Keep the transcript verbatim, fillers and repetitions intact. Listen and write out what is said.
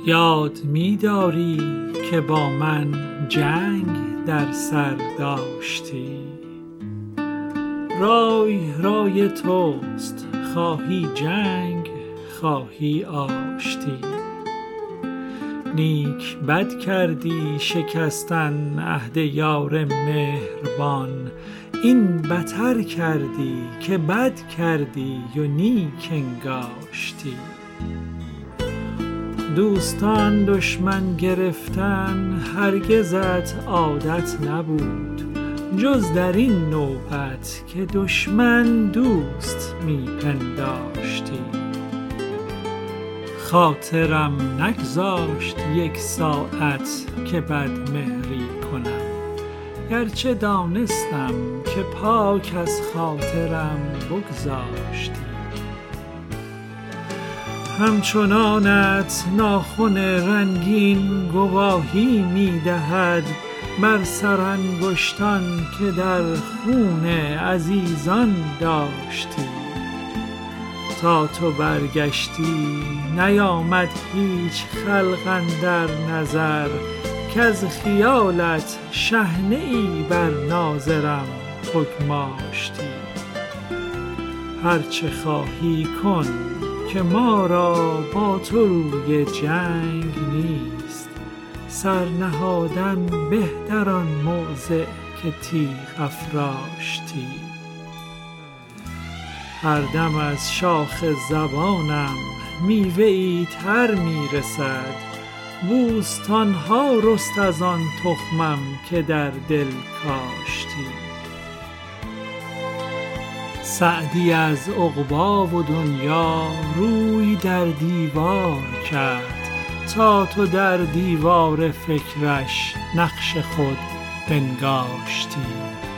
یاد می داری که با من جنگ در سر داشتی؟ رای رای توست، خواهی جنگ خواهی آشتی. نیک بد کردی شکستن عهد یار مهربان، این بتر کردی که بد کردی و نیک انگاشتی. دوستان دشمن گرفتن هرگزت عادت نبود، جز در این نوبت که دشمن دوست می پنداشتی. خاطرم نگذاشت یک ساعت که بدمهری کنم، گرچه دانستم که پاک از خاطرم بگذاشتی. همچنانت ناخن رنگین گواهی می دهد بر سرانگشتان که در خون عزیزان داشتی. تا تو برگشتی نیامد هیچ خلق اندر نظر، کز خیالت شحنه ای بر ناظرم بگماشتی. هرچه خواهی کن که ما را با تو روی جنگ نیست، سر نهادن به در آن موضع که تیغ افراشتی. هر دم از شاخ زبانم میوه ای تر می رسد، بوستان ها رست از آن تخمم که در دل کاشتی. سعدی از عقبی و دنیا روی در دیوار کرد، تا تو در دیوار فکرش نقش خود بنگاشتی.